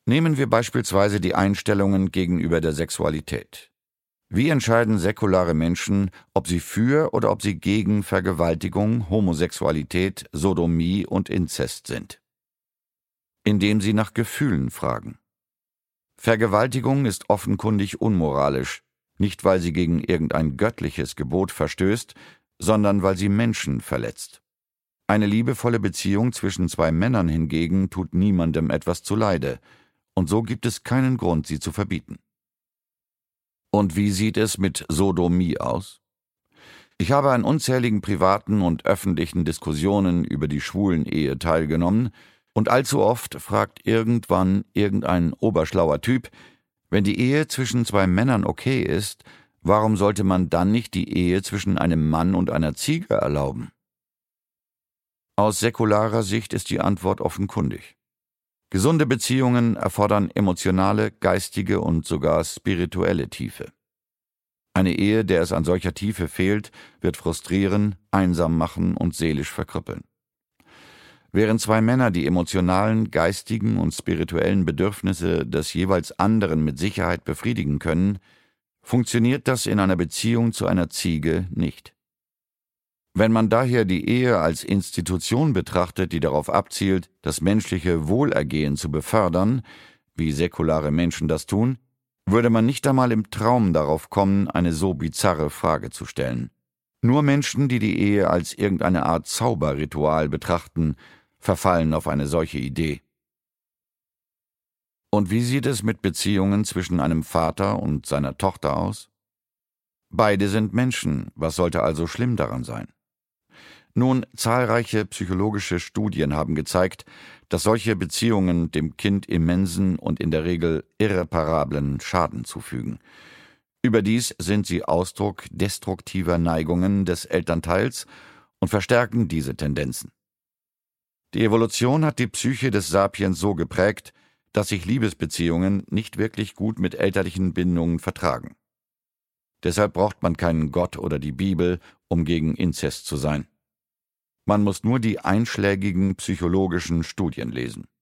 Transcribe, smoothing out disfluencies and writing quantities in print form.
Nehmen wir beispielsweise die Einstellungen gegenüber der Sexualität. Wie entscheiden säkulare Menschen, ob sie für oder ob sie gegen Vergewaltigung, Homosexualität, Sodomie und Inzest sind? Indem sie nach Gefühlen fragen. Vergewaltigung ist offenkundig unmoralisch, nicht weil sie gegen irgendein göttliches Gebot verstößt, sondern weil sie Menschen verletzt. Eine liebevolle Beziehung zwischen zwei Männern hingegen tut niemandem etwas zuleide, und so gibt es keinen Grund, sie zu verbieten. Und wie sieht es mit Sodomie aus? Ich habe an unzähligen privaten und öffentlichen Diskussionen über die Schwulen-Ehe teilgenommen, und allzu oft fragt irgendwann irgendein oberschlauer Typ, wenn die Ehe zwischen zwei Männern okay ist, warum sollte man dann nicht die Ehe zwischen einem Mann und einer Ziege erlauben? Aus säkularer Sicht ist die Antwort offenkundig. Gesunde Beziehungen erfordern emotionale, geistige und sogar spirituelle Tiefe. Eine Ehe, der es an solcher Tiefe fehlt, wird frustrieren, einsam machen und seelisch verkrüppeln. Während zwei Männer die emotionalen, geistigen und spirituellen Bedürfnisse des jeweils anderen mit Sicherheit befriedigen können, funktioniert das in einer Beziehung zu einer Ziege nicht. Wenn man daher die Ehe als Institution betrachtet, die darauf abzielt, das menschliche Wohlergehen zu befördern, wie säkulare Menschen das tun, würde man nicht einmal im Traum darauf kommen, eine so bizarre Frage zu stellen. Nur Menschen, die die Ehe als irgendeine Art Zauberritual betrachten, verfallen auf eine solche Idee. Und wie sieht es mit Beziehungen zwischen einem Vater und seiner Tochter aus? Beide sind Menschen, was sollte also schlimm daran sein? Nun, zahlreiche psychologische Studien haben gezeigt, dass solche Beziehungen dem Kind immensen und in der Regel irreparablen Schaden zufügen. Überdies sind sie Ausdruck destruktiver Neigungen des Elternteils und verstärken diese Tendenzen. Die Evolution hat die Psyche des Sapiens so geprägt, dass sich Liebesbeziehungen nicht wirklich gut mit elterlichen Bindungen vertragen. Deshalb braucht man keinen Gott oder die Bibel, um gegen Inzest zu sein. Man muss nur die einschlägigen psychologischen Studien lesen.